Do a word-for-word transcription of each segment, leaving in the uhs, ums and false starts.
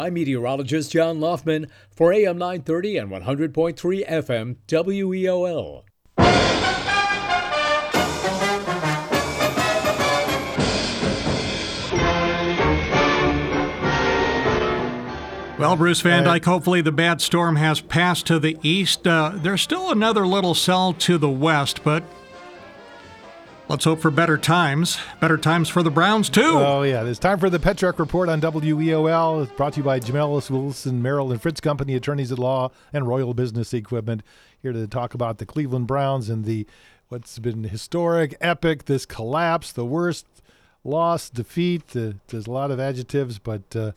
I'm meteorologist John Loftman for A M nine thirty and one hundred point three F M W E O L. Well, Bruce Van Dyke, hopefully the bad storm has passed to the east. Uh, there's still another little cell to the west, but let's hope for better times. Better times for the Browns, too. Oh, yeah. It's time for the Pet Truck Report on W E O L. It's brought to you by Jamelis Wilson, Merrill and Fritz Company, attorneys at law, and Royal Business Equipment. Here to talk about the Cleveland Browns and the what's been historic, epic, this collapse, the worst loss, defeat. Uh, there's a lot of adjectives, but uh,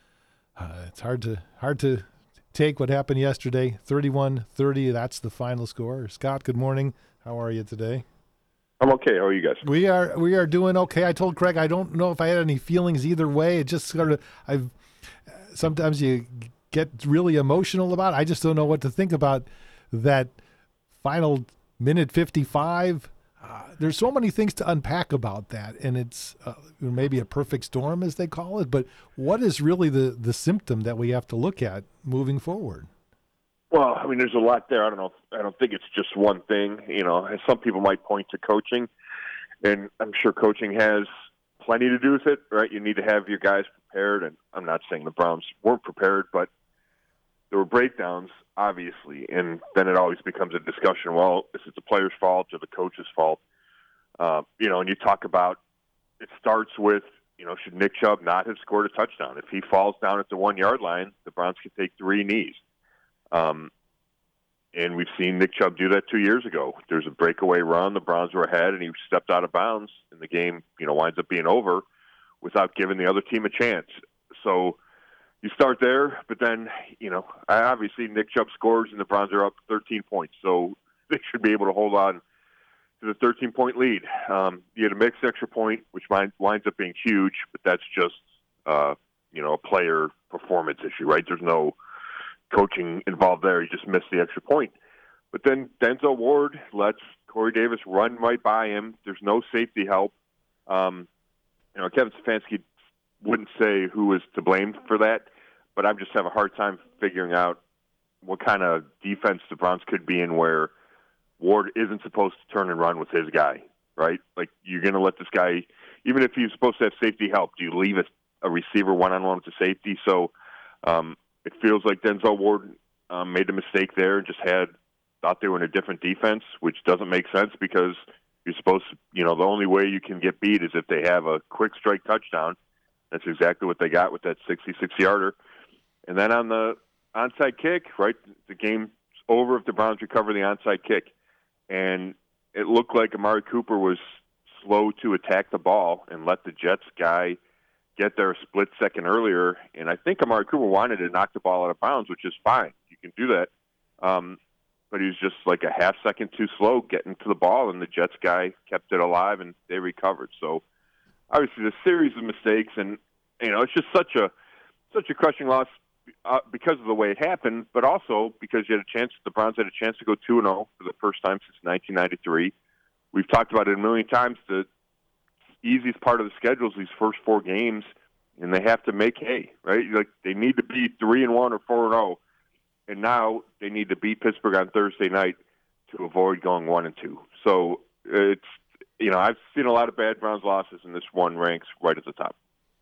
uh, it's hard to hard to take what happened yesterday. thirty-one thirty, that's the final score. Scott, good morning. How are you today? I'm okay. How are you guys? We are we are doing okay. I told Craig I don't know if I had any feelings either way. It just sort of I've sometimes you get really emotional about it. I just don't know what to think about that final minute fifty-five. Uh, there's so many things to unpack about that, and it's uh, maybe a perfect storm, as they call it. But what is really the the symptom that we have to look at moving forward? Well, I mean, there's a lot there. I don't know. I don't think it's just one thing. You know, some people might point to coaching, and I'm sure coaching has plenty to do with it, right? You need to have your guys prepared, and I'm not saying the Browns weren't prepared, but there were breakdowns, obviously, and then it always becomes a discussion. Well, is it the player's fault or the coach's fault? Uh, you know, and you talk about it starts with, you know, should Nick Chubb not have scored a touchdown? If he falls down at the one-yard line, the Browns can take three knees. Um, and we've seen Nick Chubb do that two years ago. There's a breakaway run. The Browns were ahead, and he stepped out of bounds, and the game, you know, winds up being over without giving the other team a chance. So you start there, but then, you know, obviously Nick Chubb scores, and the Browns are up thirteen points. So they should be able to hold on to the thirteen-point lead. Um, you had a mixed extra point, which winds up being huge, but that's just, uh, you know, a player performance issue, right? There's no coaching involved there. He just missed the extra point. But then Denzel Ward lets Corey Davis run right by him. There's no safety help. Um, you know, Kevin Stefanski wouldn't say who was to blame for that, but I just have a hard time figuring out what kind of defense the Browns could be in where Ward isn't supposed to turn and run with his guy, right? Like, you're going to let this guy, even if he's supposed to have safety help, do you leave a, a receiver one-on-one with the safety? So, um, it feels like Denzel Ward um, made a mistake there and just had thought they were in a different defense, which doesn't make sense because you're supposed to, you know, the only way you can get beat is if they have a quick strike touchdown. That's exactly what they got with that sixty-six-yarder. And then on the onside kick, right, the game's over if the Browns recover the onside kick. And it looked like Amari Cooper was slow to attack the ball and let the Jets guy get there a split second earlier, and I think Amari Cooper wanted to knock the ball out of bounds, which is fine. You can do that. Um, but he was just like a half second too slow getting to the ball, and the Jets guy kept it alive, and they recovered. So obviously the series of mistakes, and, you know, it's just such a such a crushing loss uh, because of the way it happened, but also because you had a chance, the Browns had a chance to go two and oh for the first time since nineteen ninety-three. We've talked about it a million times. The easiest part of the schedule is these first four games, and they have to make hay, right? Like, they need to be three and one or four and zero, and now they need to beat Pittsburgh on Thursday night to avoid going one and two. So it's, you know, I've seen a lot of bad Browns losses, and this one ranks right at the top.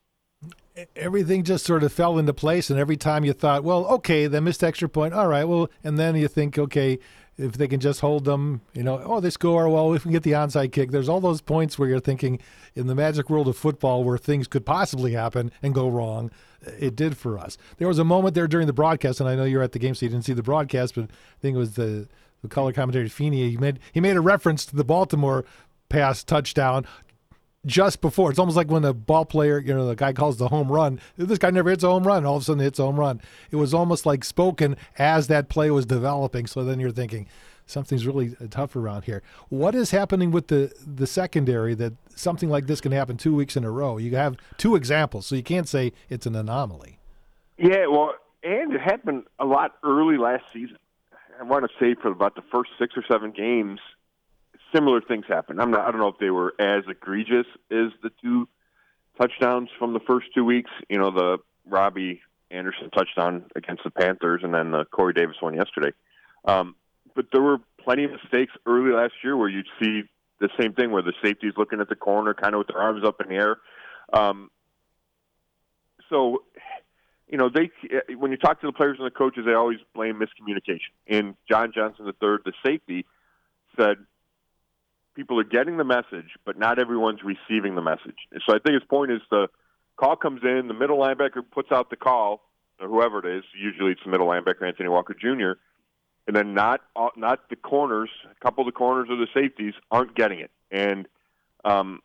Everything just sort of fell into place, and every time you thought, well, okay, they missed extra point, all right, well, and then you think, okay, if they can just hold them, you know, oh, they score, well, if we get the onside kick, there's all those points where you're thinking in the magic world of football where things could possibly happen and go wrong. It did for us. There was a moment there during the broadcast, and I know you were at the game, so you didn't see the broadcast, but I think it was the, the color commentator, Feeney, he made, he made a reference to the Baltimore pass touchdown just before. It's almost like when the ball player, you know, the guy calls the home run. This guy never hits a home run. All of a sudden, hits a home run. It was almost like spoken as that play was developing. So then you're thinking, something's really tough around here. What is happening with the, the secondary that something like this can happen two weeks in a row? You have two examples, so you can't say it's an anomaly. Yeah, well, and it happened a lot early last season. I want to say for about the first six or seven games, similar things happened. I'm not, I don't know if they were as egregious as the two touchdowns from the first two weeks. You know, the Robbie Anderson touchdown against the Panthers, and then the Corey Davis one yesterday. Um, but there were plenty of mistakes early last year where you'd see the same thing where the safety's looking at the corner, kind of with their arms up in the air. Um, so, you know, they when you talk to the players and the coaches, they always blame miscommunication. And John Johnson the third, the safety, said people are getting the message, but not everyone's receiving the message. And so I think his point is the call comes in, the middle linebacker puts out the call, or whoever it is. Usually it's the middle linebacker, Anthony Walker Junior, and then not not the corners, a couple of the corners or the safeties aren't getting it. And, um,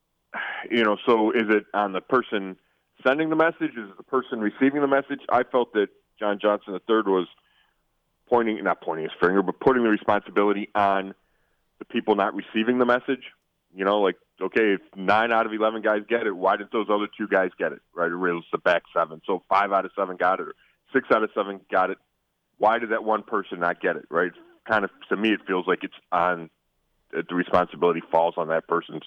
you know, so is it on the person sending the message? Is it the person receiving the message? I felt that John Johnson the third was pointing, not pointing his finger, but putting the responsibility on the people not receiving the message. You know, like, okay, if nine out of eleven guys get it, why did those other two guys get it, right? It was the back seven. So five out of seven got it, or six out of seven got it. Why did that one person not get it, right? Kind of, to me, it feels like it's on, the responsibility falls on that person's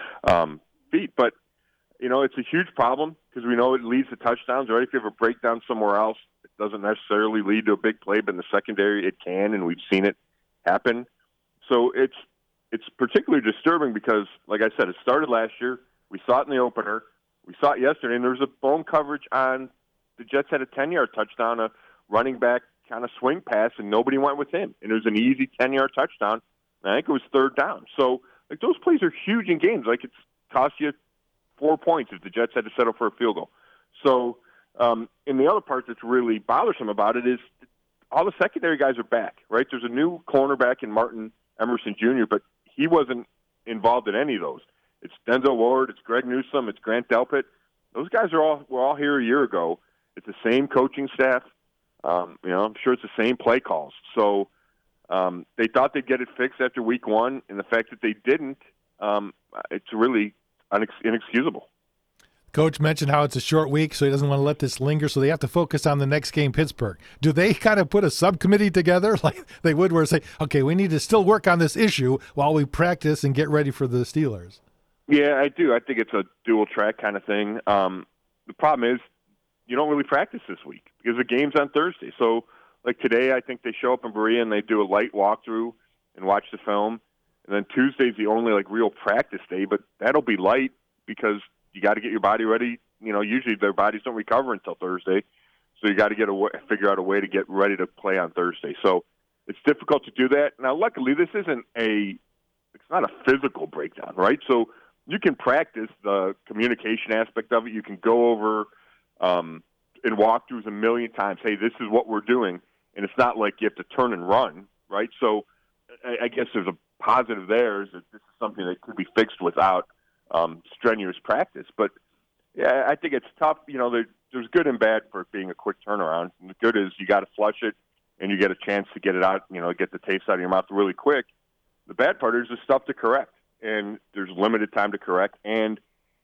um, feet. But, you know, it's a huge problem because we know it leads to touchdowns, right? If you have a breakdown somewhere else, it doesn't necessarily lead to a big play, but in the secondary it can, and we've seen it happen. So it's it's particularly disturbing because, like I said, it started last year. We saw it in the opener. We saw it yesterday, and there was a bone coverage on the Jets had a ten-yard touchdown, a running back kind of swing pass, and nobody went with him. And it was an easy ten-yard touchdown. And I think it was third down. So, like, those plays are huge in games. Like, it's cost you four points if the Jets had to settle for a field goal. So, um, and the other part that's really bothersome about it is all the secondary guys are back, right? There's a new cornerback in Martin Emerson Junior, but he wasn't involved in any of those. It's Denzel Ward, it's Greg Newsome, it's Grant Delpit. Those guys are all were all here a year ago. It's the same coaching staff. Um, you know, I'm sure it's the same play calls. So um, they thought they'd get it fixed after week one, and the fact that they didn't, um, it's really unex- inexcusable. Coach mentioned how it's a short week, so he doesn't want to let this linger, so they have to focus on the next game, Pittsburgh. Do they kind of put a subcommittee together like they would where say, okay, we need to still work on this issue while we practice and get ready for the Steelers? Yeah, I do. I think it's a dual track kind of thing. Um, the problem is you don't really practice this week because the game's on Thursday. So, like today, I think they show up in Berea and they do a light walkthrough and watch the film. And then Tuesday's the only, like, real practice day, but that'll be light because you got to get your body ready. You know, usually their bodies don't recover until Thursday. So you got to get a way, figure out a way to get ready to play on Thursday. So it's difficult to do that. Now, luckily, this isn't a – it's not a physical breakdown, right? So you can practice the communication aspect of it. You can go over um, in walkthroughs a million times, hey, this is what we're doing. And it's not like you have to turn and run, right? So I, I guess there's a positive there is that this is something that could be fixed without um, strenuous practice. But, yeah, I think it's tough. You know, there, there's good and bad for it being a quick turnaround. And the good is you got to flush it, and you get a chance to get it out, you know, get the taste out of your mouth really quick. The bad part is there's stuff to correct, and there's limited time to correct. And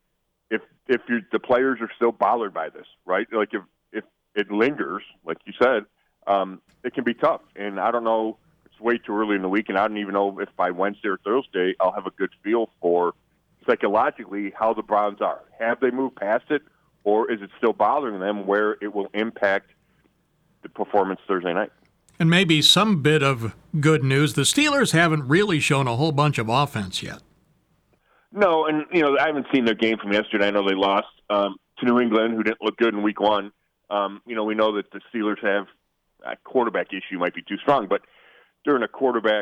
if if you the players are still bothered by this, right? Like if if it lingers, like you said, um, it can be tough. And I don't know, it's way too early in the week, and I don't even know if by Wednesday or Thursday I'll have a good feel for psychologically how the Browns are. Have they moved past it, or is it still bothering them where it will impact the performance Thursday night? And maybe some bit of good news, the Steelers haven't really shown a whole bunch of offense yet. No, and, you know, I haven't seen their game from yesterday. I know they lost um, to New England, who didn't look good in week one. Um, you know, we know that the Steelers have a quarterback issue, might be too strong, but during a quarterback,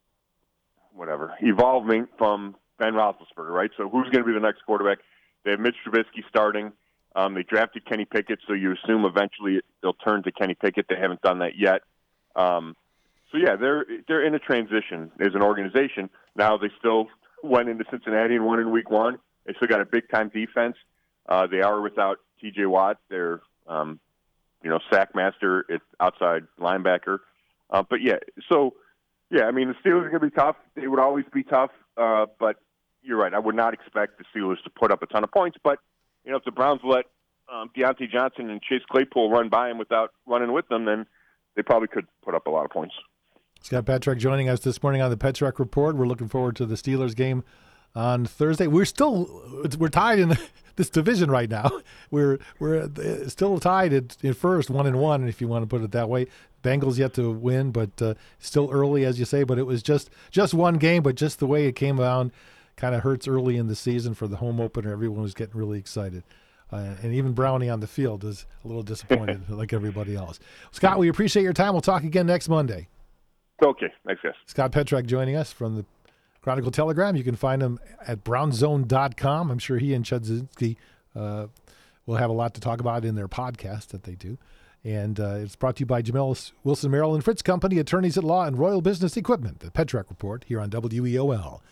whatever, evolving from Ben Roethlisberger, right? So who's going to be the next quarterback? They have Mitch Trubisky starting. Um, they drafted Kenny Pickett, so you assume eventually they'll turn to Kenny Pickett. They haven't done that yet. Um, so, yeah, they're they're in a transition as an organization. Now they still went into Cincinnati and won in week one. They still got a big-time defense. Uh, they are without T J Watt, their, um, you know, sack master at outside linebacker. Uh, but, yeah, so, yeah, I mean, the Steelers are going to be tough. They would always be tough. Uh, but you're right. I would not expect the Steelers to put up a ton of points. But, you know, if the Browns let um, Deontay Johnson and Chase Claypool run by him without running with them, then they probably could put up a lot of points. Scott Petrak joining us this morning on the Petrak Report. We're looking forward to the Steelers game on Thursday. We're still we're tied in the, this division right now. We're we're still tied at, at first, one and one, if you want to put it that way. Bengals yet to win, but uh, still early, as you say. But it was just just one game, but just the way it came around kind of hurts early in the season for the home opener. Everyone was getting really excited. Uh, and even Brownie on the field is a little disappointed, like everybody else. Scott, we appreciate your time. We'll talk again next Monday. Okay, thanks, guys. Scott Petrak joining us from the Chronicle Telegram. You can find him at brown zone dot com. I'm sure he and Chudzinski uh, will have a lot to talk about in their podcast that they do. And uh, it's brought to you by Jamel Wilson Merrill and Fritz Company, attorneys at law and Royal Business Equipment. The Petrak Report here on W E O L.